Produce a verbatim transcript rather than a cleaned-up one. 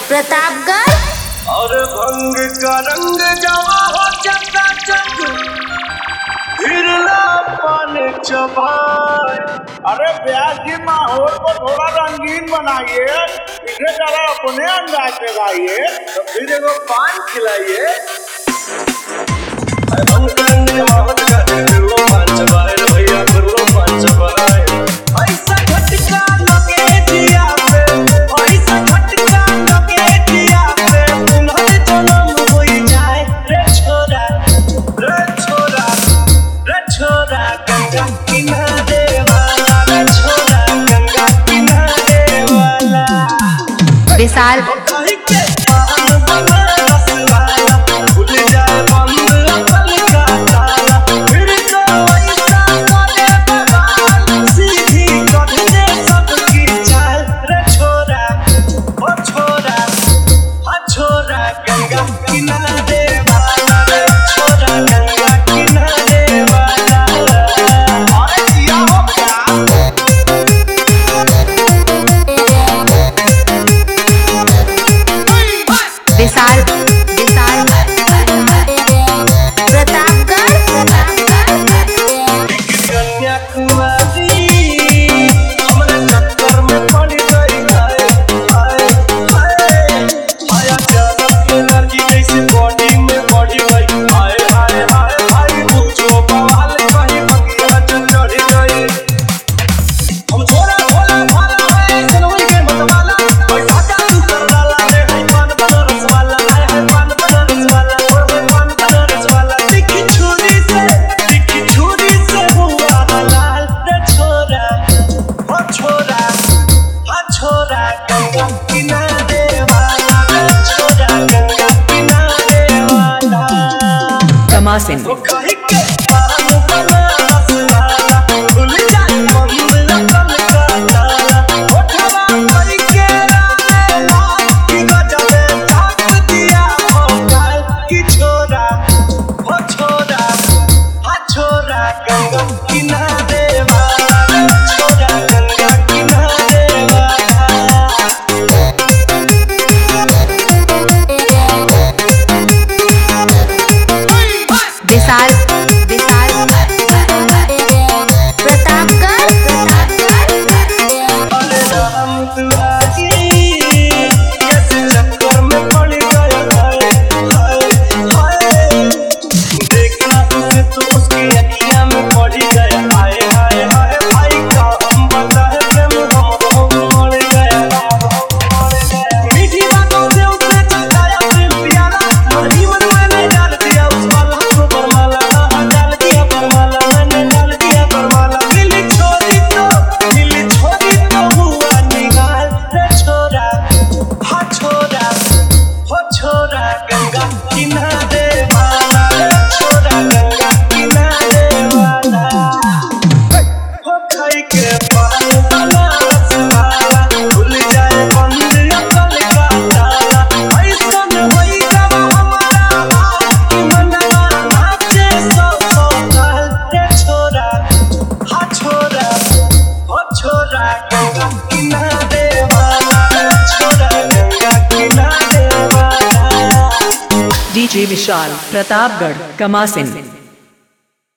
प्रतापगढ़। और भंग का रंग जवा हो चका चक हिरला पाने चबाए। अरे ब्याह की माहौल को थोड़ा रंगीन बनाइए, इसे जरा अपने अंदाज में गाइए, तो फिर एगो पान खिलाइए। भंग का रंग जवा हो चका चक हिरला पान चबाए, भैया हिरला पान चबाए। ऐसा झटका लगे जिया पे, ऐसा झटका लगे जिया पे, तुम्हारे जन्म होई जाए रे छोरा, रे छोरा, रे छोरा गंगा किनारे वाला, रे छोरा गंगा किनारे वाला। विशाल कहीं के पान बना रसवाला, भूल जाए बंद अकल का ताला, फिर तो ऐसा करे बवाल, सीधी कर दे सबकी चाल। रे छोरा, ओ छोरा, हाँ छोरा गंगा किनारे वाला, रे छोरा गंगा किनारे वाला। अरे जिया हो क्या? विशाल विशाल प्रतापगढ़। कन्याकुमारी हमारे चक्कर में पड़ गई है, हाय हाय आया जन्म की एनर्जी जैसे बॉडी में बढ़ गई, हाय हाय हाय हाय पूछो बवाल कहीं बगिया चढ़ गई। हम छोरा भोला भाला है सनोई के मतवाला, पैसा का तू कर डाला रे, है पान बनारस वाला, है है पान बनारस वाला, है पान बनारस वाला। दिखी छुरी से, दिखी छुरी से हुआ हलाल। रे छोरा, ओ छोरा, हाँ छोरा गंगा किनारे वाला, रे छोरा गंगा किनारे वाला। कमासिन वो कहीं के पान बनारस वाला, भूल जाए बंद अकल का ताला, उठवा कहीं के रामे लाल, की गजबे ताक दिया हो काल। की छोरा, ओ छोरा, हाँ छोरा गंगा किनारे वाला, रे छोरा गंगा किनारे वाला। विशाल विशाल प्रतापगढ़। अरे राम दुआरी कैसे चक्कर में पड़ गया, हाय हाय हाय। देखना उसे तो उसकी अखियां में पड़ गया, हाय हाय हाय भाई का हम बताए प्रेम हम मर गया, मर गया। मीठी बातों से उसने चढ़ाया प्रेम प्यारा, मनी मन मैंने डाल दिया उस वाला को बरमाला, डाल दिया बरमाला, मैंने डाल दिया बरमाला। मिली छोरी तो, मिली छोरी तो हुआ निगाल। रे छोरा, हाँ छोरा, हो छोरा गंगा किनारे वाला, रे छोरा गंगा किनारे वाला। हो खाई के पान बनारस वाला, भूल जाए बंद अकल का ताला, ऐसन होई जब हमारा हाल, कि मनवा नाचे सौ सौ साल। रे छोरा, हाँ छोरा, ओ छोरा गंगा किनारे वाला, रे छोरा गंगा किनारे वाला। डीजे विशाल प्रतापगढ़ कमासिन।